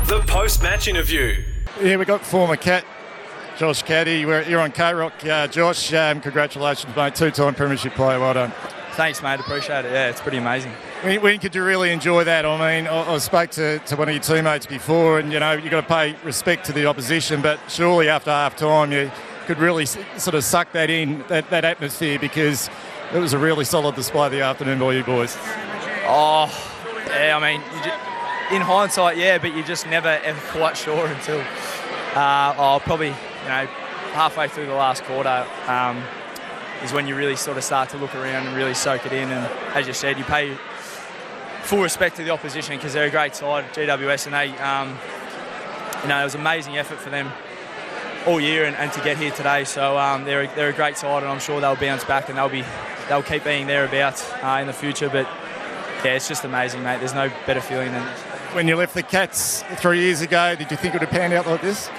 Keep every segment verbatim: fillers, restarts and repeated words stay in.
The post-match interview. Yeah, we got former Cat, Josh Caddy. We're, you're on K-Rock. Uh, Josh, um, congratulations, mate. Two-time premiership player. Well done. Thanks, mate. Appreciate it. Yeah, it's pretty amazing. When, when could you really enjoy that? I mean, I, I spoke to, to one of your teammates before, and, you know, you've got to pay respect to the opposition, but surely after half-time you could really s- sort of suck that in, that, that atmosphere, because it was a really solid display of the afternoon by you boys. Oh, yeah, I mean, you just, in hindsight, yeah, but you're just never ever quite sure until, uh, oh, probably, you know, halfway through the last quarter um, is when you really sort of start to look around and really soak it in. And as you said, you pay full respect to the opposition because they're a great side, G W S, and they, um, you know, it was an amazing effort for them all year and, and to get here today. So um, they're a, they're a great side, and I'm sure they'll bounce back and they'll be they'll keep being thereabouts uh, in the future. But yeah, it's just amazing, mate. There's no better feeling than this. When you left the Cats three years ago, did you think it would have panned out like this?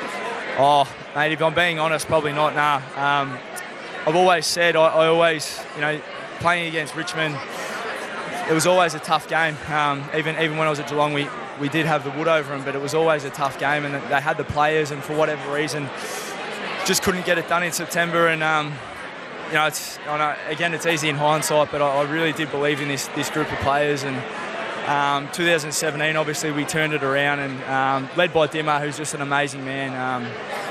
Oh, mate, if I'm being honest, probably not. Nah. Um, I've always said, I, I always, you know, playing against Richmond, it was always a tough game. Um, even even when I was at Geelong, we, we did have the wood over them, but it was always a tough game, and they had the players, and for whatever reason, just couldn't get it done in September. And um, you know, it's I know, again, it's easy in hindsight, but I, I really did believe in this this group of players. And um, two thousand seventeen, obviously, we turned it around, and um, led by Dimmer, who's just an amazing man. Um,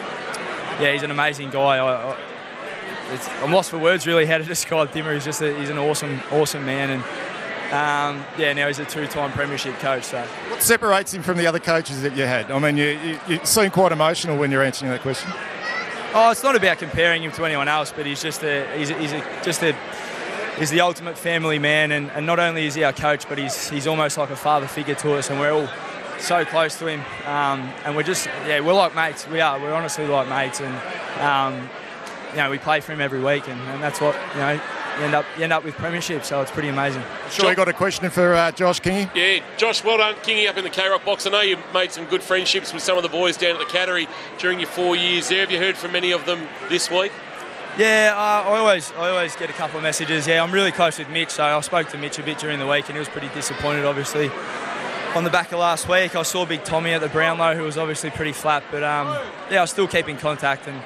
yeah, he's an amazing guy. I, I, it's, I'm lost for words, really, how to describe Dimmer. He's just a, he's an awesome, awesome man. And Um, yeah, now he's a two-time premiership coach. So, what separates him from the other coaches that you had? I mean, you, you, you seem quite emotional when you're answering that question. Oh, it's not about comparing him to anyone else, but he's just a he's a, he's a, just a he's the ultimate family man, and, and not only is he our coach, but he's he's almost like a father figure to us, and we're all so close to him, um, and we're just yeah we're like mates. We are we're honestly like mates, and um, you know we play for him every week, and, and that's what you know. You end up, you end up with premiership, so it's pretty amazing. Sure, you got a question for uh, Josh Kingy? Yeah, Josh, well done, Kingy, up in the K-Rock box. I know you made some good friendships with some of the boys down at the Cattery during your four years there. Have you heard from many of them this week? Yeah, uh, I always I always get a couple of messages. Yeah, I'm really close with Mitch, so I spoke to Mitch a bit during the week, and he was pretty disappointed, obviously. On the back of last week, I saw Big Tommy at the Brownlow, who was obviously pretty flat, but um, yeah, I still keep in contact, and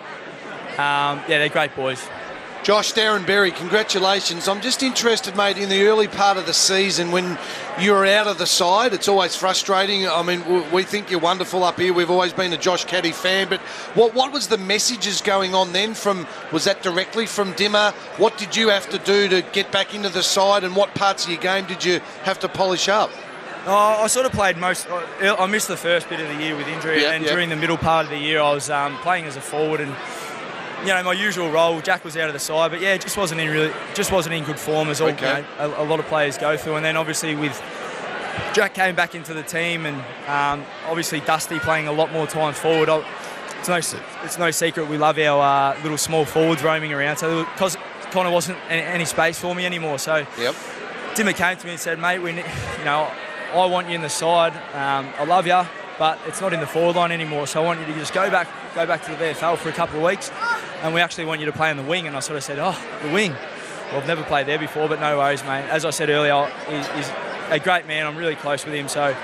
um, yeah, they're great boys. Josh, Darren Berry, congratulations. I'm just interested, mate, in the early part of the season when you're out of the side. It's always frustrating. I mean, we think you're wonderful up here. We've always been a Josh Caddy fan. But what what was the messages going on then? From was that directly from Dimmer? What did you have to do to get back into the side, and what parts of your game did you have to polish up? Oh, I sort of played most. I missed the first bit of the year with injury, yep, and yep. during the middle part of the year, I was um, playing as a forward and. You know, my usual role. Jack was out of the side, but yeah, it just wasn't in really, just wasn't in good form as all okay. you know, a, a lot of players go through. And then obviously with Jack came back into the team, and um, obviously Dusty playing a lot more time forward. It's no, it's no secret we love our uh, little small forwards roaming around. So because kind of wasn't any, any space for me anymore. So yep. Dimmer came to me and said, "Mate, we, you know, I want you in the side. Um, I love you, but it's not in the forward line anymore. So I want you to just go back, go back to the V F L for a couple of weeks." And we actually want you to play in the wing. And I sort of said, oh, the wing. Well, I've never played there before, but no worries, mate. As I said earlier, he's, he's a great man. I'm really close with him. So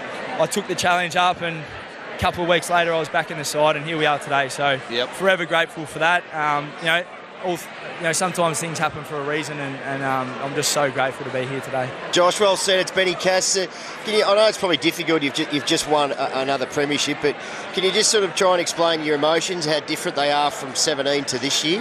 I took the challenge up, and a couple of weeks later, I was back in the side, and here we are today. So yep. forever grateful for that. Um, you know, all, you know, sometimes things happen for a reason, and, and um, I'm just so grateful to be here today. Josh, well said. It's Benny Cass. Uh, can you, I know it's probably difficult. You've just, you've just won a, another premiership, but can you just sort of try and explain your emotions, how different they are from seventeen to this year?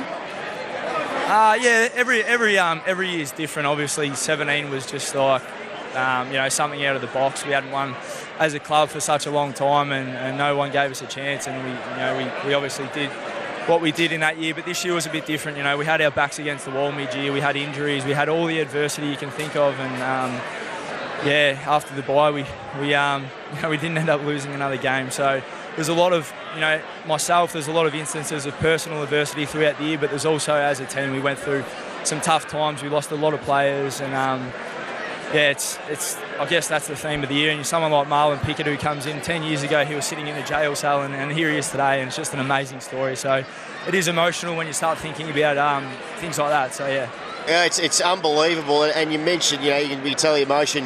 Uh, yeah, every every um, every year is different. Obviously, seventeen was just like um, you know something out of the box. We hadn't won as a club for such a long time, and, and no one gave us a chance. And we you know we, we obviously did what we did in that year, but this year was a bit different. You know, we had our backs against the wall mid-year. We had injuries. We had all the adversity you can think of, and um, yeah, after the bye, we we um, you know, we didn't end up losing another game. So there's a lot of you know myself. There's a lot of instances of personal adversity throughout the year, but there's also as a team we went through some tough times. We lost a lot of players, and um, yeah, it's it's. I guess that's the theme of the year. And someone like Marlon Pickett, who comes in ten years ago, he was sitting in a jail cell, and, and here he is today, and it's just an amazing story. So it is emotional when you start thinking about um, things like that. So yeah. Yeah, it's it's unbelievable. And you mentioned, you know, you can be tell the emotion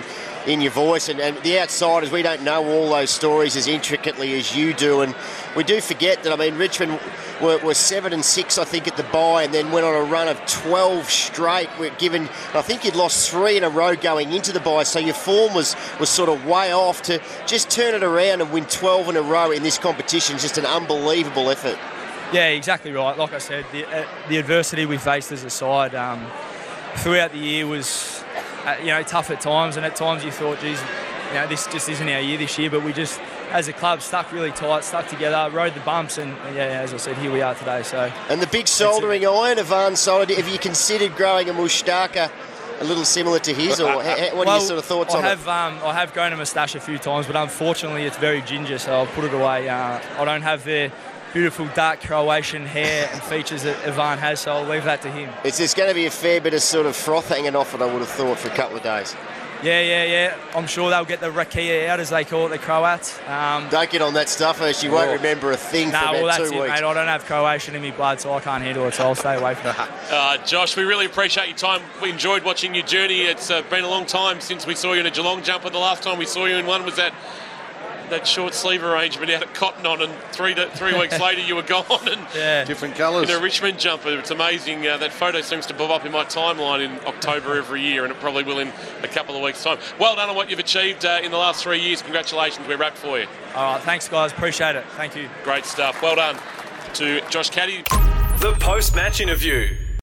in your voice. And, and the outsiders, we don't know all those stories as intricately as you do. And we do forget that, I mean, Richmond were, were seven and six, I think, at the bye, and then went on a run of twelve straight. We're given, I think you'd lost three in a row going into the bye, so your form was, was sort of way off. To just turn it around and win twelve in a row in this competition is just an unbelievable effort. Yeah, exactly right. Like I said, the, uh, the adversity we faced as a side um, throughout the year was, uh, you know, tough at times, and at times you thought, geez, you know, this just isn't our year this year. But we just, as a club, stuck really tight, stuck together, rode the bumps, and, and yeah, as I said, here we are today. So. And the big soldering iron, Ivan Solid. Have you considered growing a moustache a little similar to his, or what are well, your sort of thoughts I on have, it? Um, I have grown a moustache a few times, but unfortunately it's very ginger, so I'll put it away. Uh, I don't have the beautiful dark Croatian hair and features that Ivan has, so I'll leave that to him. It's, there's going to be a fair bit of sort of froth hanging off it, I would have thought, for a couple of days. Yeah, yeah, yeah. I'm sure they'll get the rakia out, as they call it, the Croats. Um, don't get on that stuff, as you won't remember a thing nah, for about well, that's two it, weeks. Mate. I don't have Croatian in my blood, so I can't handle it, so I'll stay away from it. Uh, Josh, we really appreciate your time. We enjoyed watching your journey. It's uh, been a long time since we saw you in a Geelong jumper. The last time we saw you in one was that that short sleeve arrangement out at Cotton On, and three to, three weeks later you were gone. And yeah. Different colours. In a Richmond jumper. It's amazing. Uh, that photo seems to bob up in my timeline in October every year, and it probably will in a couple of weeks' time. Well done on what you've achieved uh, in the last three years. Congratulations. We're wrapped for you. All right, thanks, guys. Appreciate it. Thank you. Great stuff. Well done to Josh Caddy. The post-match interview.